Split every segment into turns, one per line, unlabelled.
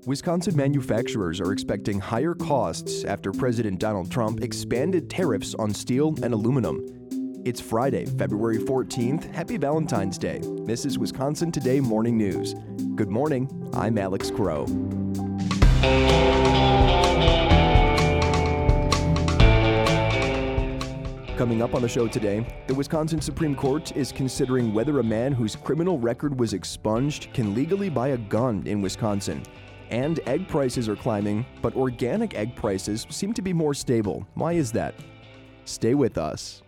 Wisconsin manufacturers are expecting higher costs after President Donald Trump expanded tariffs on steel and aluminum. It's Friday, February 14th. Happy Valentine's Day. This is Wisconsin Today Morning News. Good morning. I'm Alex Crow. Coming up on the show today, the Wisconsin Supreme Court is considering whether a man whose criminal record was expunged can legally buy a gun in Wisconsin. And egg prices are climbing, but organic egg prices seem to be more stable. Why is that? Stay with us.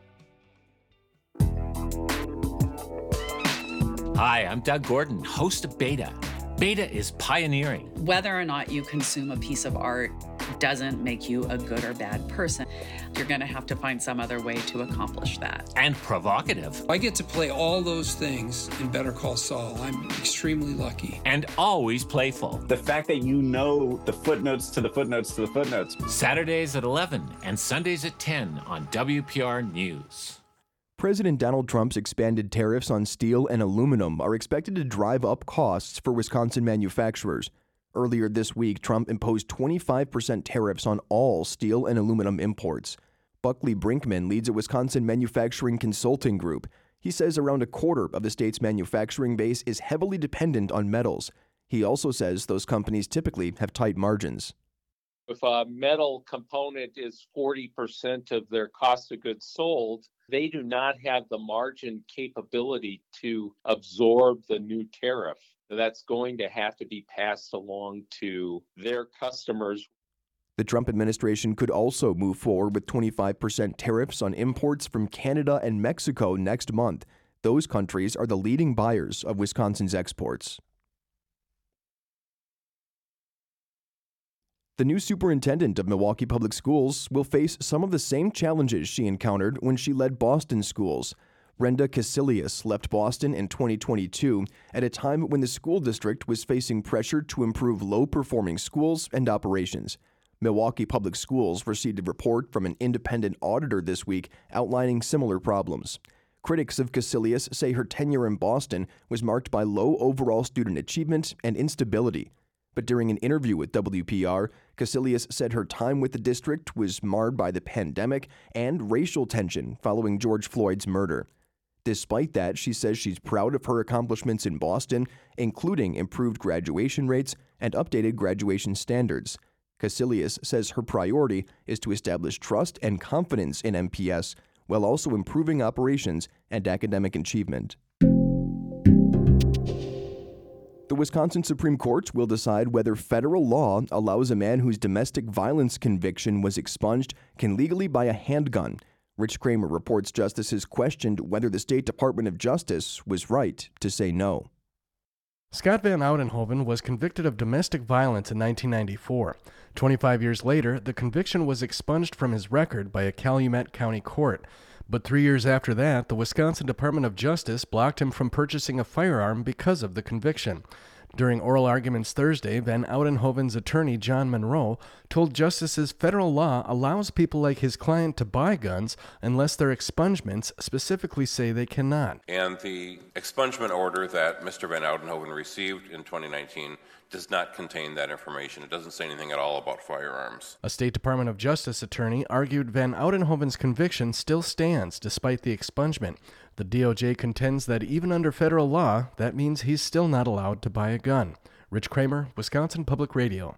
Hi, I'm Doug Gordon, host of Beta. Beta is pioneering.
Whether or not you consume a piece of art doesn't make you a good or bad person. You're going to have to find some other way to accomplish that.
And provocative.
I get to play all those things in Better Call Saul. I'm extremely lucky.
And always playful.
The fact that you know the footnotes to the footnotes to the footnotes.
Saturdays at 11 and Sundays at 10 on WPR News.
President Donald Trump's expanded tariffs on steel and aluminum are expected to drive up costs for Wisconsin manufacturers. Earlier this week, Trump imposed 25% tariffs on all steel and aluminum imports. Buckley Brinkman leads a Wisconsin manufacturing consulting group. He says around a quarter of the state's manufacturing base is heavily dependent on metals. He also says those companies typically have tight margins.
If a metal component is 40% of their cost of goods sold, they do not have the margin capability to absorb the new tariff. That's going to have to be passed along to their customers.
The Trump administration could also move forward with 25% tariffs on imports from Canada and Mexico next month. Those countries are the leading buyers of Wisconsin's exports. The new superintendent of Milwaukee Public Schools will face some of the same challenges she encountered when she led Boston schools. Brenda Casilius left Boston in 2022 at a time when the school district was facing pressure to improve low-performing schools and operations. Milwaukee Public Schools received a report from an independent auditor this week outlining similar problems. Critics of Casilius say her tenure in Boston was marked by low overall student achievement and instability. But during an interview with WPR, Casilius said her time with the district was marred by the pandemic and racial tension following George Floyd's murder. Despite that, she says she's proud of her accomplishments in Boston, including improved graduation rates and updated graduation standards. Casilius says her priority is to establish trust and confidence in MPS while also improving operations and academic achievement. The Wisconsin Supreme Court will decide whether federal law allows a man whose domestic violence conviction was expunged can legally buy a handgun. Rich Kramer reports justices questioned whether the State Department of Justice was right to say no.
Scott Van Oudenhoven was convicted of domestic violence in 1994. 25 years later, the conviction was expunged from his record by a Calumet County court. But 3 years after that, the Wisconsin Department of Justice blocked him from purchasing a firearm because of the conviction. During oral arguments Thursday, Van Oudenhoven's attorney, John Monroe, told justices federal law allows people like his client to buy guns unless their expungements specifically say they cannot.
And the expungement order that Mr. Van Oudenhoven received in 2019 does not contain that information. It doesn't say anything at all about firearms.
A State Department of Justice attorney argued Van Oudenhoven's conviction still stands despite the expungement. The DOJ contends that even under federal law, that means he's still not allowed to buy a gun. Rich Kramer, Wisconsin Public Radio.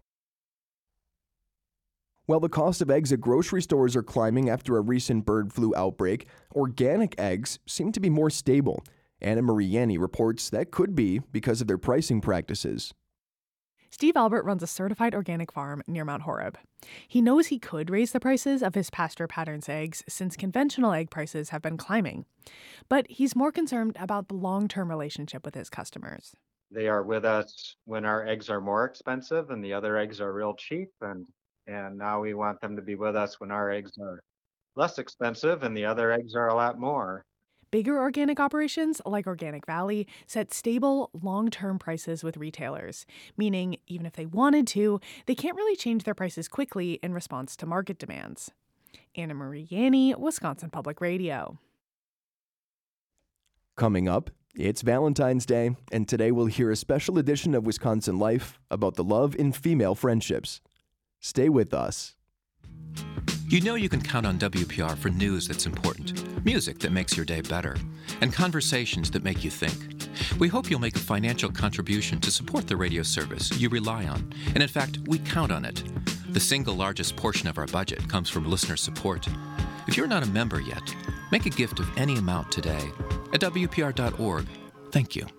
While the cost of eggs at grocery stores are climbing after a recent bird flu outbreak, organic eggs seem to be more stable. Anna Marie Yanni reports that could be because of their pricing practices.
Steve Albert runs a certified organic farm near Mount Horeb. He knows he could raise the prices of his Pasture Patterns eggs since conventional egg prices have been climbing. But he's more concerned about the long-term relationship with his customers.
They are with us when our eggs are more expensive and the other eggs are real cheap. And now we want them to be with us when our eggs are less expensive and the other eggs are a lot more.
Bigger organic operations, like Organic Valley, set stable, long-term prices with retailers, meaning even if they wanted to, they can't really change their prices quickly in response to market demands. Anna Marie Yanni, Wisconsin Public Radio.
Coming up, It's Valentine's Day, and today we'll hear a special edition of Wisconsin Life about the love in female friendships. Stay with us.
You know you can count on WPR for news that's important, music that makes your day better, and conversations that make you think. We hope you'll make a financial contribution to support the radio service you rely on, and in fact, we count on it. The single largest portion of our budget comes from listener support. If you're not a member yet, make a gift of any amount today at WPR.org. Thank you.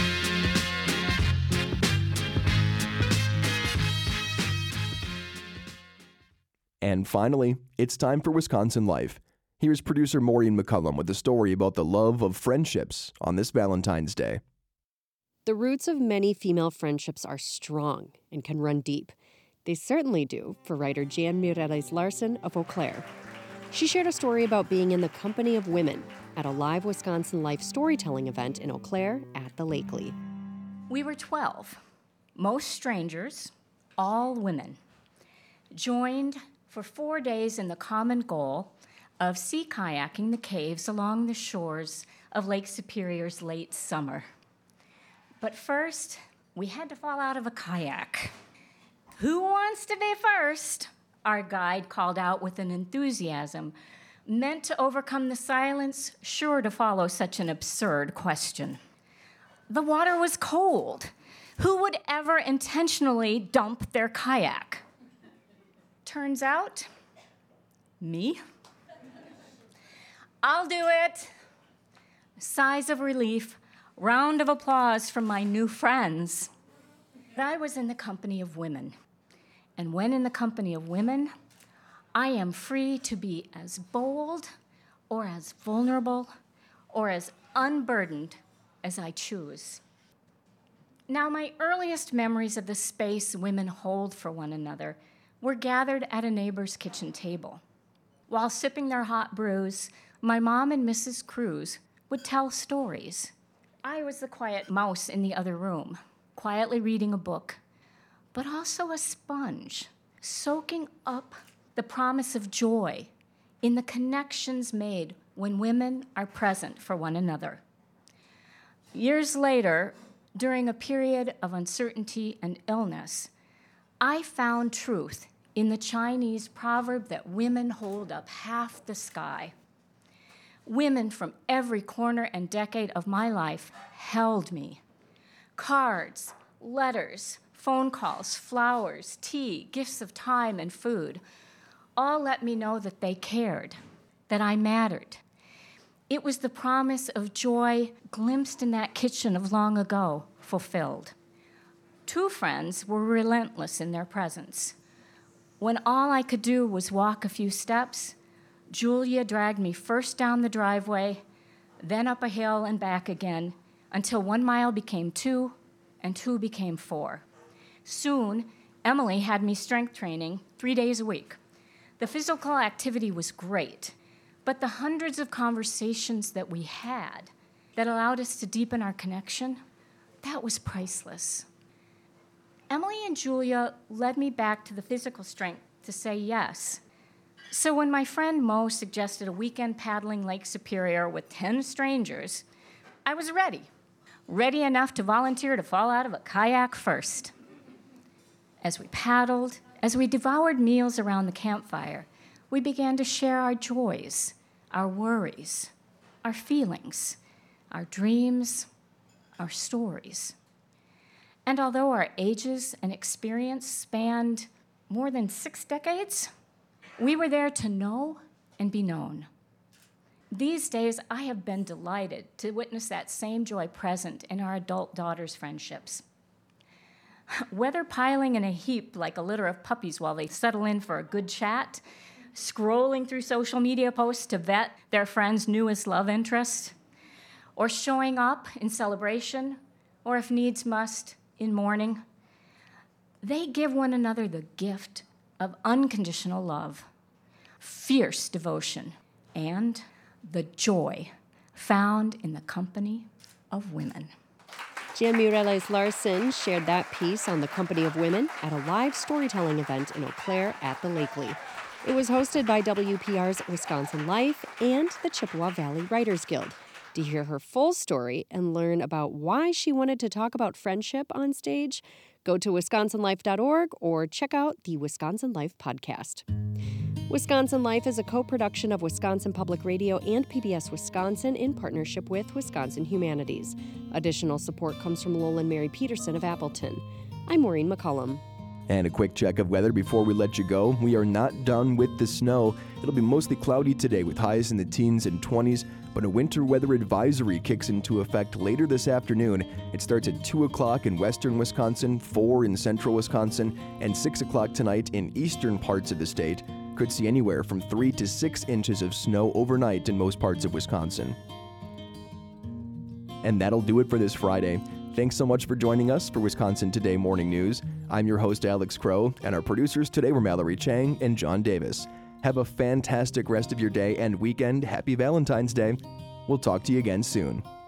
And finally, it's time for Wisconsin Life. Here's producer Maureen McCullum with a story about the love of friendships on this Valentine's Day.
The roots of many female friendships are strong and can run deep. They certainly do for writer Jan Mireles Larsen of Eau Claire. She shared a story about being in the company of women at a live Wisconsin Life storytelling event in Eau Claire at the Lakely.
We were 12, most strangers, all women, joined for 4 days in the common goal of sea kayaking the caves along the shores of Lake Superior's late summer. But first, we had to fall out of a kayak. Who wants to be first? Our guide called out with an enthusiasm meant to overcome the silence sure to follow such an absurd question. The water was cold. Who would ever intentionally dump their kayak? Turns out, me. I'll do it. Sighs of relief, round of applause from my new friends. I was in the company of women. And when in the company of women, I am free to be as bold or as vulnerable or as unburdened as I choose. Now, my earliest memories of the space women hold for one another were gathered at a neighbor's kitchen table. While sipping their hot brews, my mom and Mrs. Cruz would tell stories. I was the quiet mouse in the other room, quietly reading a book, but also a sponge, soaking up the promise of joy in the connections made when women are present for one another. Years later, during a period of uncertainty and illness, I found truth in the Chinese proverb that women hold up half the sky. Women from every corner and decade of my life held me. Cards, letters, phone calls, flowers, tea, gifts of time and food, all let me know that they cared, that I mattered. It was the promise of joy glimpsed in that kitchen of long ago, fulfilled. Two friends were relentless in their presence. When all I could do was walk a few steps, Julia dragged me first down the driveway, then up a hill and back again, until 1 mile became 2, and 2 became 4. Soon, Emily had me strength training 3 days a week. The physical activity was great, but the hundreds of conversations that we had that allowed us to deepen our connection, that was priceless. Emily and Julia led me back to the physical strength to say yes. So when my friend Mo suggested a weekend paddling Lake Superior with 10 strangers, I was ready enough to volunteer to fall out of a kayak first. As we paddled, as we devoured meals around the campfire, we began to share our joys, our worries, our feelings, our dreams, our stories. And although our ages and experience spanned more than 6 decades, we were there to know and be known. These days, I have been delighted to witness that same joy present in our adult daughters' friendships. Whether piling in a heap like a litter of puppies while they settle in for a good chat, scrolling through social media posts to vet their friend's newest love interest, or showing up in celebration, or if needs must, in mourning, they give one another the gift of unconditional love, fierce devotion, and the joy found in the company of women.
Jan Mireles Larsen shared that piece on the company of women at a live storytelling event in Eau Claire at the Lakely. It was hosted by WPR's Wisconsin Life and the Chippewa Valley Writers Guild. To hear her full story and learn about why she wanted to talk about friendship on stage, go to wisconsinlife.org or check out the Wisconsin Life podcast. Wisconsin Life is a co-production of Wisconsin Public Radio and PBS Wisconsin in partnership with Wisconsin Humanities. Additional support comes from Lowell and Mary Peterson of Appleton. I'm Maureen McCullum.
And a quick check of weather before we let you go. We are not done with the snow. It'll be mostly cloudy today with highs in the teens and 20s, but a winter weather advisory kicks into effect later this afternoon. It starts at 2 o'clock in western Wisconsin, 4 in central Wisconsin, and 6 o'clock tonight in eastern parts of the state. Could see anywhere from 3 to 6 inches of snow overnight in most parts of Wisconsin. And that'll do it for this Friday. Thanks so much for joining us for Wisconsin Today Morning News. I'm your host, Alex Crow, and our producers today were Mallory Chang and John Davis. Have a fantastic rest of your day and weekend. Happy Valentine's Day. We'll talk to you again soon.